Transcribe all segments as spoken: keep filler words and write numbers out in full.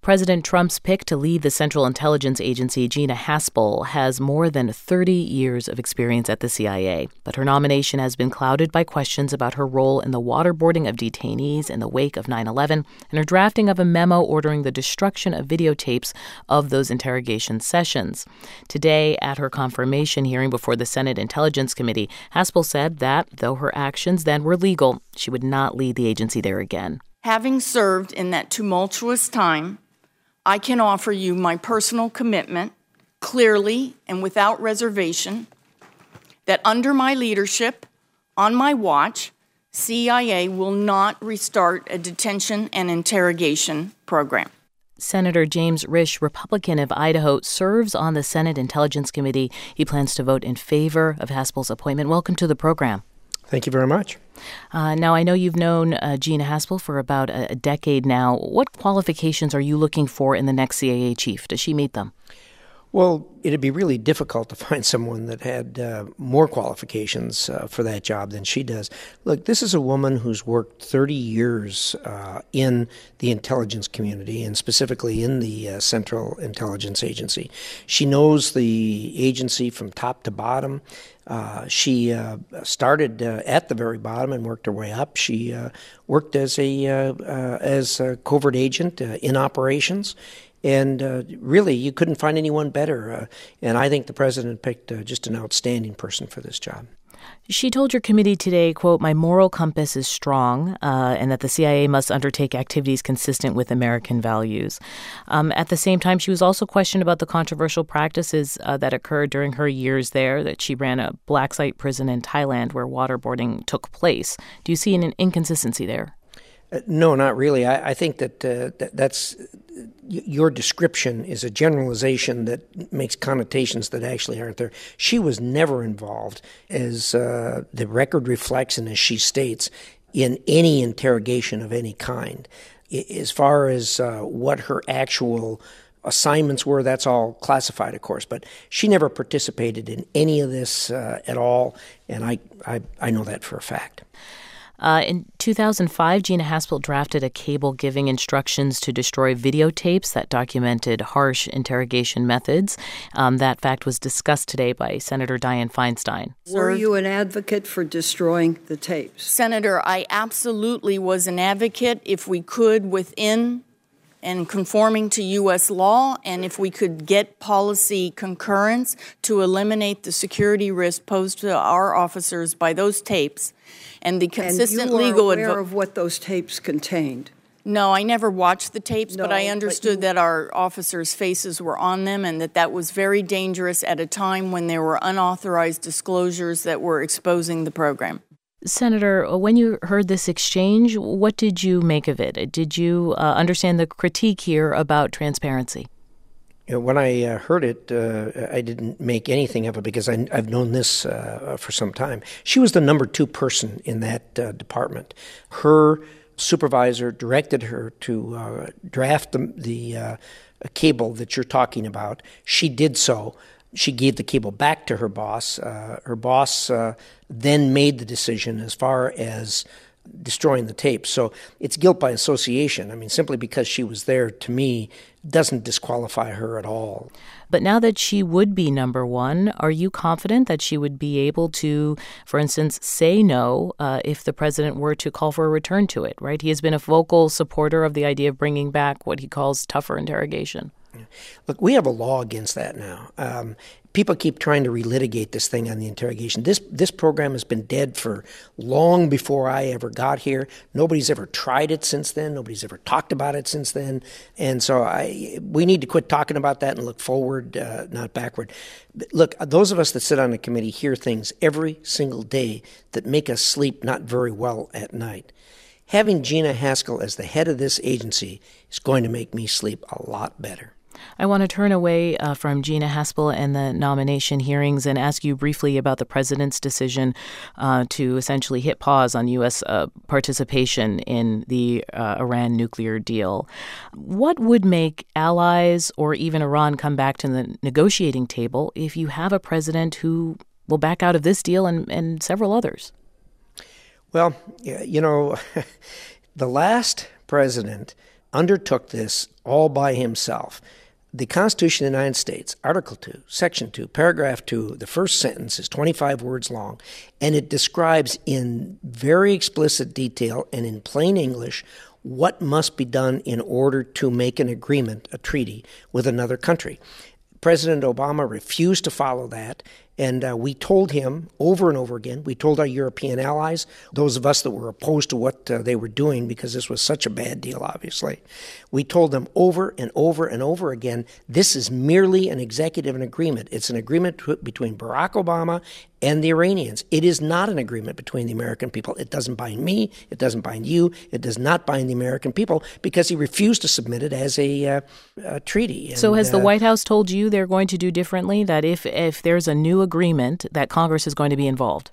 President Trump's pick to lead the Central Intelligence Agency, Gina Haspel, has more than thirty years of experience at the C I A, but her nomination has been clouded by questions about her role in the waterboarding of detainees in the wake of nine eleven and her drafting of a memo ordering the destruction of videotapes of those interrogation sessions. Today, at her confirmation hearing before the Senate Intelligence Committee, Haspel said that, though her actions then were legal, she would not lead the agency there again. Having served in that tumultuous time, I can offer you my personal commitment, clearly and without reservation, that under my leadership, on my watch, C I A will not restart a detention and interrogation program. Senator James Risch, Republican of Idaho, serves on the Senate Intelligence Committee. He plans to vote in favor of Haspel's appointment. Welcome to the program. Thank you very much. Uh, now, I know you've known uh, Gina Haspel for about a, a decade now. What qualifications are you looking for in the next C I A chief? Does she meet them? Well, it'd be really difficult to find someone that had uh, more qualifications uh, for that job than she does. Look, this is a woman who's worked thirty years uh, in the intelligence community and specifically in the uh, Central Intelligence Agency. She knows the agency from top to bottom. Uh, she uh, started uh, at the very bottom and worked her way up. She uh, worked as a uh, uh, as a covert agent uh, in operations. And uh, really, you couldn't find anyone better. Uh, and I think the president picked uh, just an outstanding person for this job. She told your committee today, quote, "My moral compass is strong," uh, and that the C I A must undertake activities consistent with American values. Um, at the same time, she was also questioned about the controversial practices uh, that occurred during her years there, that she ran a black site prison in Thailand where waterboarding took place. Do you see an inconsistency there? Uh, no, not really. I, I think that uh, th- that's your description is a generalization that makes connotations that actually aren't there. She was never involved, as uh, the record reflects and as she states, in any interrogation of any kind. As far as uh, what her actual assignments were, that's all classified, of course, but she never participated in any of this uh, at all, and I, I, I know that for a fact. Uh, in two thousand five, Gina Haspel drafted a cable giving instructions to destroy videotapes that documented harsh interrogation methods. Um, that fact was discussed today by Senator Dianne Feinstein. Were you an advocate for destroying the tapes? Senator, I absolutely was an advocate if we could within and conforming to U S law, and if we could get policy concurrence to eliminate the security risk posed to our officers by those tapes. And the consistent and you were legal aware advo- of what those tapes contained? No, I never watched the tapes, no, but I understood but you- that our officers' faces were on them and that that was very dangerous at a time when there were unauthorized disclosures that were exposing the program. Senator, when you heard this exchange, what did you make of it? Did you uh, understand the critique here about transparency? You know, when I uh, heard it, uh, I didn't make anything of it because I, I've known this uh, for some time. She was the number two person in that uh, department. Her supervisor directed her to uh, draft the, the uh, cable that you're talking about. She did so. She gave the cable back to her boss. Uh, her boss uh, then made the decision as far as destroying the tapes. So it's guilt by association. I mean, simply because she was there, to me, doesn't disqualify her at all. But now that she would be number one, are you confident that she would be able to, for instance, say no uh, if the president were to call for a return to it, right? He has been a vocal supporter of the idea of bringing back what he calls tougher interrogation. Look, we have a law against that now. Um, people keep trying to relitigate this thing on the interrogation. This this program has been dead for long before I ever got here. Nobody's ever tried it since then. Nobody's ever talked about it since then. And so I we need to quit talking about that and look forward, uh, not backward. Look, those of us that sit on the committee hear things every single day that make us sleep not very well at night. Having Gina Haspel as the head of this agency is going to make me sleep a lot better. I want to turn away uh, from Gina Haspel and the nomination hearings and ask you briefly about the president's decision uh, to essentially hit pause on U S uh, participation in the uh, Iran nuclear deal. What would make allies or even Iran come back to the negotiating table if you have a president who will back out of this deal and, and several others? Well, you know, the last president undertook this all by himself. The Constitution of the United States, Article two, Section two, Paragraph two, the first sentence is twenty-five words long, and it describes in very explicit detail and in plain English what must be done in order to make an agreement, a treaty, with another country. President Obama refused to follow that, and uh, we told him over and over again, we told our European allies, those of us that were opposed to what uh, they were doing because this was such a bad deal, obviously, we told them over and over and over again, this is merely an executive agreement. It's an agreement t- between Barack Obama and the Iranians. It is not an agreement between the American people. It doesn't bind me. It doesn't bind you. It does not bind the American people because he refused to submit it as a, uh, a treaty. And, so has the uh, White House told you they're going to do differently, that if, if there's a new agreement, that Congress is going to be involved?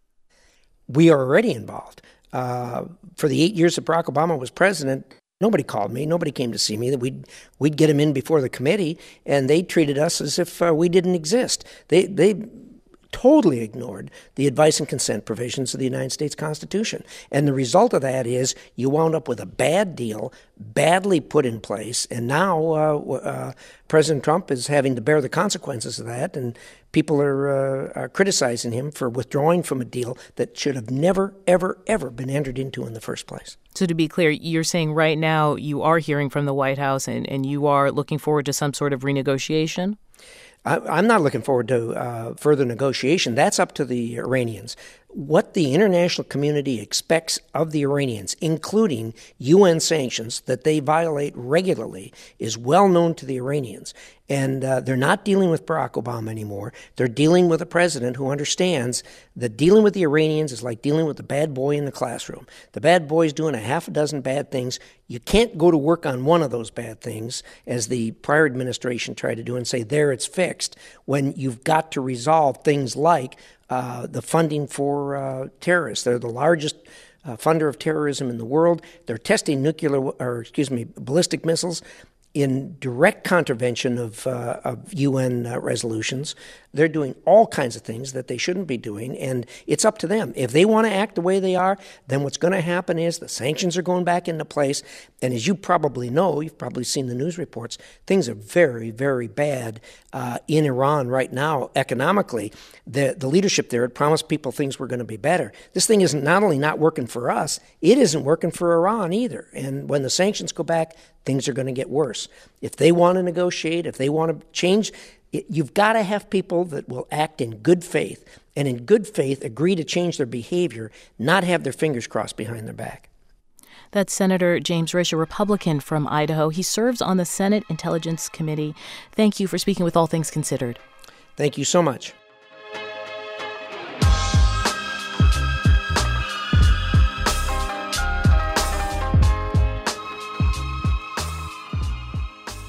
We are already involved. Uh, for the eight years that Barack Obama was president, nobody called me. Nobody came to see me. We'd we'd get him in before the committee, and they treated us as if uh, we didn't exist. They they totally ignored the advice and consent provisions of the United States Constitution. And the result of that is you wound up with a bad deal, badly put in place, and now uh, uh, President Trump is having to bear the consequences of that, and people are, uh, are criticizing him for withdrawing from a deal that should have never, ever, ever been entered into in the first place. So to be clear, you're saying right now you are hearing from the White House and, and you are looking forward to some sort of renegotiation? I, I'm not looking forward to uh, further negotiation. That's up to the Iranians. What the international community expects of the Iranians, including U N sanctions that they violate regularly, is well known to the Iranians. And uh, they're not dealing with Barack Obama anymore. They're dealing with a president who understands that dealing with the Iranians is like dealing with the bad boy in the classroom. The bad boy's doing a half a dozen bad things. You can't go to work on one of those bad things, as the prior administration tried to do, and say, there, it's fixed, when you've got to resolve things like uh, the funding for uh, terrorists. They're the largest uh, funder of terrorism in the world. They're testing nuclear, or excuse me, ballistic missiles in direct contravention of, uh, of U N uh, resolutions. They're doing all kinds of things that they shouldn't be doing, and it's up to them. If they want to act the way they are, then what's going to happen is the sanctions are going back into place, and as you probably know, you've probably seen the news reports, things are very, very bad uh, in Iran right now economically. The, the leadership there had promised people things were going to be better. This thing isn't not only not working for us, it isn't working for Iran either, and when the sanctions go back, things are going to get worse. If they want to negotiate, if they want to change, it, you've got to have people that will act in good faith, and in good faith agree to change their behavior, not have their fingers crossed behind their back. That's Senator James Risch, a Republican from Idaho. He serves on the Senate Intelligence Committee. Thank you for speaking with All Things Considered. Thank you so much.